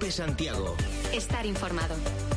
COPE Santiago. Estar informado.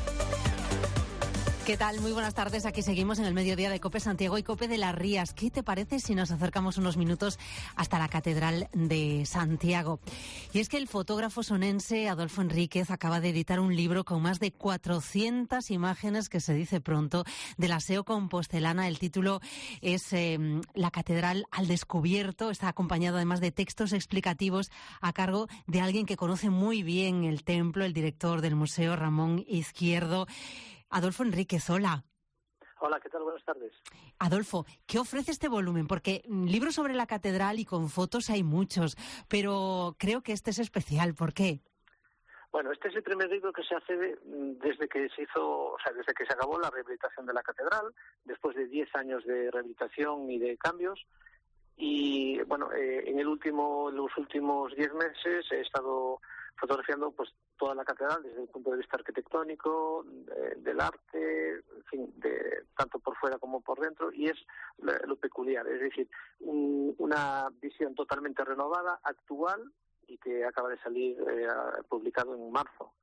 ¿Qué tal? Muy buenas tardes. Aquí seguimos en el mediodía de COPE Santiago y COPE de las Rías. ¿Qué te parece si nos acercamos unos minutos hasta la Catedral de Santiago? Y es que el fotógrafo sonense Adolfo Enríquez acaba de editar un libro con más de 400 imágenes, que se dice pronto, de la SEO compostelana. El título es La Catedral al Descubierto. Está acompañado además de textos explicativos a cargo de alguien que conoce muy bien el templo, el director del museo, Ramón Izquierdo. Adolfo Enríquez, hola. Hola, ¿qué tal? Buenas tardes. Adolfo, ¿qué ofrece este volumen? Porque libros sobre la catedral y con fotos hay muchos, pero creo que este es especial. ¿Por qué? Bueno, este es el primer libro que se hace desde que se acabó la rehabilitación de la catedral, después de 10 años de rehabilitación y de cambios. Y bueno, en los últimos 10 meses he estado fotografiando pues toda la catedral desde el punto de vista arquitectónico, del arte, en fin, tanto por fuera como por dentro, y es lo peculiar, es decir, una visión totalmente renovada, actual, y que acaba de salir publicado en marzo.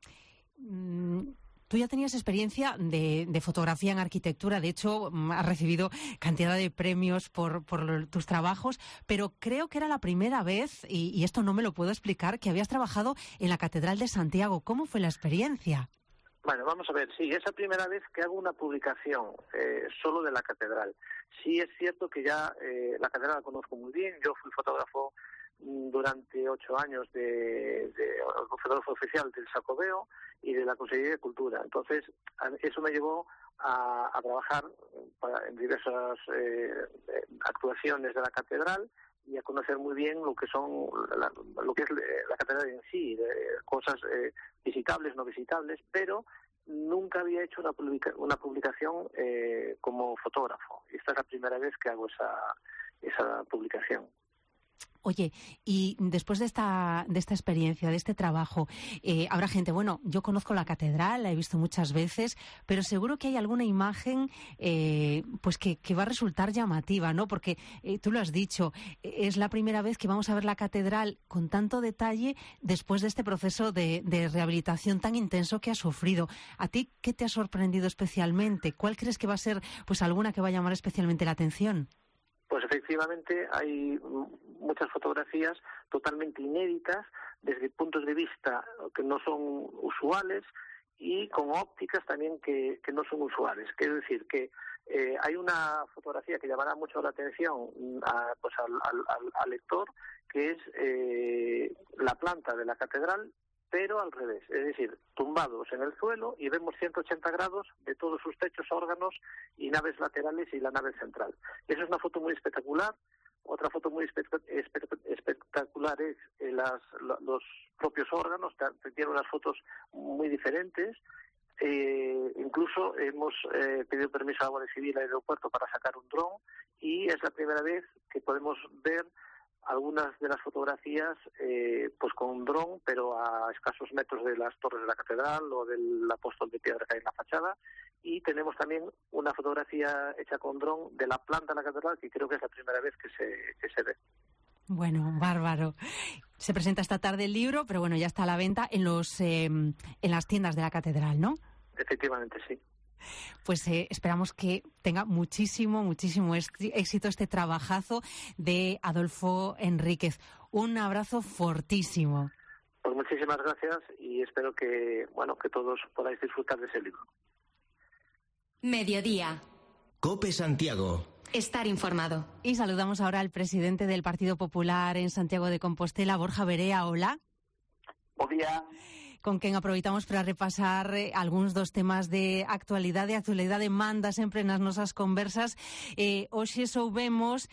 Tú ya tenías experiencia de fotografía en arquitectura, de hecho has recibido cantidad de premios por tus trabajos, pero creo que era la primera vez, y esto no me lo puedo explicar, que habías trabajado en la Catedral de Santiago. ¿Cómo fue la experiencia? Bueno, vamos a ver, sí, es la primera vez que hago una publicación solo de la catedral. Sí es cierto que ya la catedral la conozco muy bien, yo fui fotógrafo durante 8 años de fotógrafo oficial del Xacobeo y de la Consellería de Cultura. Entonces, eso me llevó a trabajar en diversas actuaciones de la catedral y a conocer muy bien lo que es la catedral en sí, cosas visitables, no visitables, pero nunca había hecho una publicación como fotógrafo. Esta es la primera vez que hago esa publicación. Oye, y después de esta experiencia, de este trabajo, habrá gente, bueno, yo conozco la catedral, la he visto muchas veces, pero seguro que hay alguna imagen pues que va a resultar llamativa, ¿no? Porque tú lo has dicho, es la primera vez que vamos a ver la catedral con tanto detalle después de este proceso de rehabilitación tan intenso que ha sufrido. ¿A ti qué te ha sorprendido especialmente? ¿Cuál crees que va a ser pues alguna que va a llamar especialmente la atención? Pues efectivamente hay muchas fotografías totalmente inéditas desde puntos de vista que no son usuales y con ópticas también que no son usuales. Quiero decir que hay una fotografía que llamará mucho la atención al lector, que es la planta de la catedral, pero al revés, es decir, tumbados en el suelo, y vemos 180 grados de todos sus techos, órganos y naves laterales y la nave central. Esa es una foto muy espectacular. Otra foto muy espectacular es los propios órganos, tiene unas fotos muy diferentes. Incluso hemos pedido permiso a la Guardia Civil al aeropuerto para sacar un dron, y es la primera vez que podemos ver algunas de las fotografías pues con un dron, pero a escasos metros de las torres de la catedral o del apóstol de piedra que hay en la fachada. Y tenemos también una fotografía hecha con dron de la planta de la catedral, que creo que es la primera vez que se ve. Bueno, bárbaro. Se presenta esta tarde el libro, pero bueno, ya está a la venta en las tiendas de la catedral, ¿no? Efectivamente, sí. Pues esperamos que tenga muchísimo éxito este trabajazo de Adolfo Enríquez. Un abrazo fortísimo. Pues muchísimas gracias y espero que todos podáis disfrutar de ese libro. Mediodía. COPE Santiago. Estar informado. Y saludamos ahora al presidente del Partido Popular en Santiago de Compostela, Borja Verea. Hola. Buen día. Con quen aproveitamos para repasar algúns dos temas de actualidade manda sempre nas nosas conversas. Hoxe soubemos,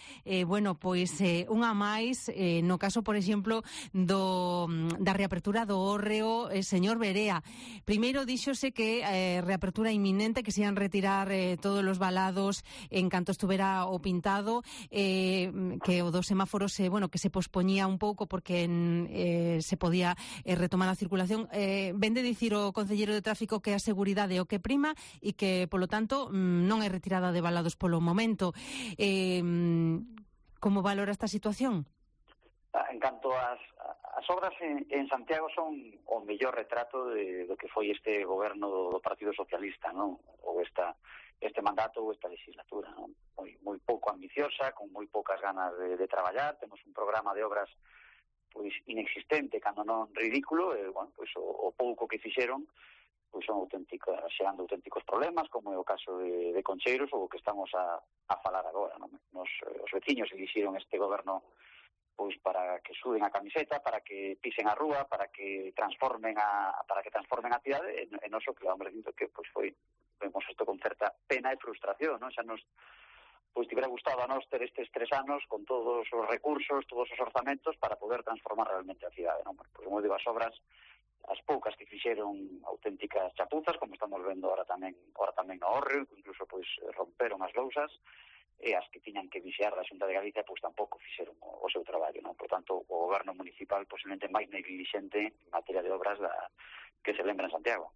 unha máis, no caso, por exemplo, da reapertura do hórreo, señor Verea. Primeiro díxose que reapertura inminente, que se ian retirar todos os valados en canto estuvera o pintado, que o dos semáforos que se pospoñía un pouco porque se podía retomar a circulación. Ven de dicir o concelleiro de tráfico que a seguridade é o que prima e que, polo tanto, non hai retirada de valados polo momento. Como valora esta situación? En canto ás as obras en Santiago son o mellor retrato do que foi este goberno do Partido Socialista, non? Ou este mandato ou esta legislatura, non? Moi pouco ambiciosa, con moi poucas ganas de traballar. Temos un programa de obras pois inexistente, cando non ridículo, e, bueno, pois o pouco que fixeron pois son xerando auténticos problemas, como é o caso de Concheiros ou o que estamos a falar agora, non? Os veciños elixiron este goberno pois para que suden a camiseta, para que pisen a rúa, para que transformen a cidade, e noso que vamos dicindo que pois vemos isto con certa pena e frustración, non? Xa nos pois tivera gustado a nós ter estes 3 anos con todos os recursos, todos os orzamentos para poder transformar realmente a cidade, non? Pois como digo, as obras, as poucas que fixeron auténticas chapuzas, como estamos vendo ahora tamén no Hórreo, incluso pois romperon as lousas, e as que tiñan que vixiar da Xunta de Galicia pois tampouco fixeron o seu traballo, non? Por tanto, o goberno municipal posiblemente máis negligente en materia de obras que se lembra en Santiago.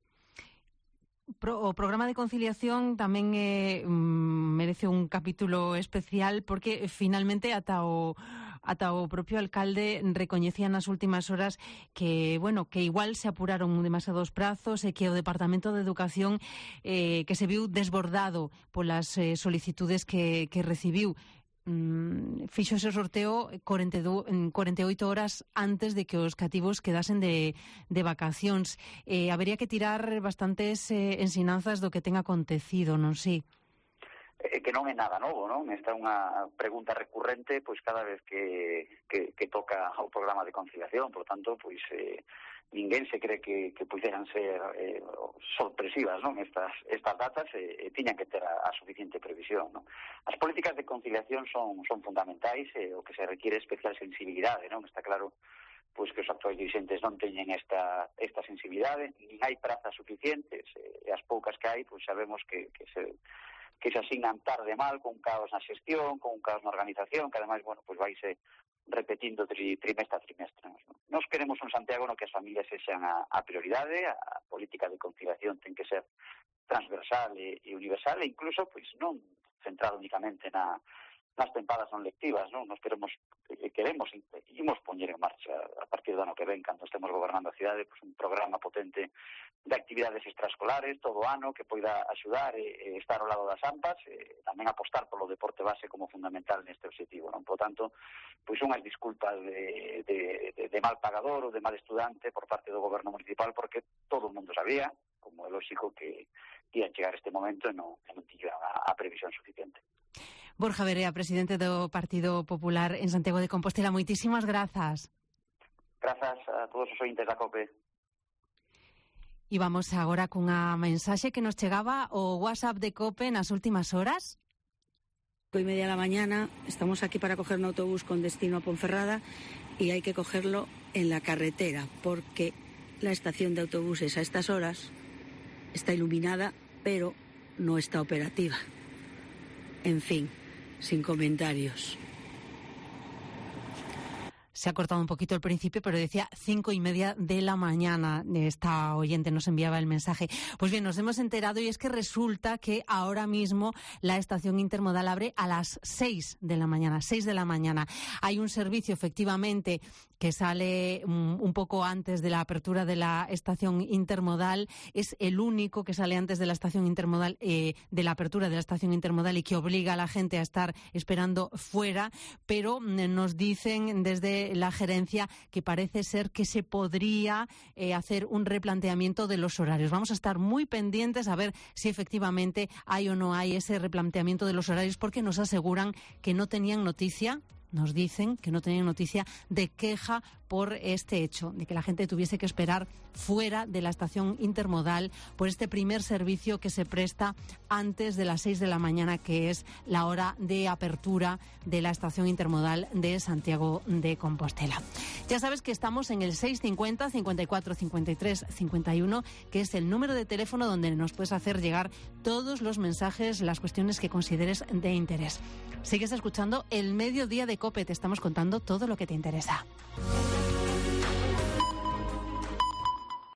O programa de conciliación tamén merece un capítulo especial porque finalmente ata o propio alcalde recoñecía nas últimas horas que, bueno, que igual se apuraron demasiados prazos e que o Departamento de Educación que se viu desbordado polas solicitudes que recibiu. Fixo ese sorteo 48 horas antes de que os cativos quedasen de vacacións. Habería que tirar bastantes ensinanzas do que ten acontecido, non sei? Que non é nada novo, non? Esta é unha pregunta recurrente pois cada vez que toca o programa de conciliación. Por tanto, pois ninguén se cree que puderan ser sorpresivas, non? Estas datas tiñan que ter a suficiente previsión, non? As políticas de conciliación son fundamentais, o que se requiere especial sensibilidade, non? Está claro pois que os actuais dirigentes non teñen esta sensibilidade, nin hai prazas suficientes, e as poucas que hai, pois sabemos que se asignan tarde mal, con caos na xestión, con un caos na organización, que ademais, bueno, pois vaise repetindo trimestre a trimestre. Nos queremos un Santiago no que as familias sexan a prioridade, a política de conciliación ten que ser transversal e universal, e incluso, pois, non centrado únicamente nas tempadas non lectivas, non? Nos queremos imos poñer en marcha a partir do ano que ven, cando estemos gobernando a cidade, pois un programa potente de actividades extraescolares todo o ano que poida axudar e estar ao lado das AMPAs, e tamén apostar polo deporte base como fundamental neste objetivo, non? Por tanto, pois unhas disculpas de mal pagador ou de mal estudante por parte do goberno municipal, porque todo o mundo sabía, como é lógico, que ia chegar este momento e non tiña a previsión suficiente. Borja Verea, presidente do Partido Popular en Santiago de Compostela, moitísimas grazas. Grazas a todos os ointes da COPE. E vamos agora cunha mensaxe que nos chegaba o WhatsApp de COPE nas últimas horas. 8:30 da mañana, estamos aquí para coger un autobús con destino a Ponferrada y hay que cogerlo en la carretera porque la estación de autobuses a estas horas está iluminada pero no está operativa. En fin, sin comentarios. Se ha cortado un poquito el principio, pero decía 5:30 de la mañana. Esta oyente nos enviaba el mensaje. Pues bien, nos hemos enterado y es que resulta que ahora mismo la estación intermodal abre a las 6 de la mañana. 6 de la mañana. Hay un servicio, efectivamente, que sale un poco antes de la apertura de la estación intermodal. Es el único que sale antes de la estación intermodal, de la apertura de la estación intermodal, y que obliga a la gente a estar esperando fuera. Pero nos dicen desde la gerencia que parece ser que se podría hacer un replanteamiento de los horarios. Vamos a estar muy pendientes a ver si efectivamente hay o no hay ese replanteamiento de los horarios, porque nos aseguran que no tenían noticia. Nos dicen que no tenían noticia de queja por este hecho, de que la gente tuviese que esperar fuera de la estación intermodal por este primer servicio que se presta antes de las 6 de la mañana, que es la hora de apertura de la estación intermodal de Santiago de Compostela. Ya sabes que estamos en el 650 54 53 51, que es el número de teléfono donde nos puedes hacer llegar todos los mensajes, las cuestiones que consideres de interés. Sigues escuchando El Mediodía de COPE, te estamos contando todo lo que te interesa.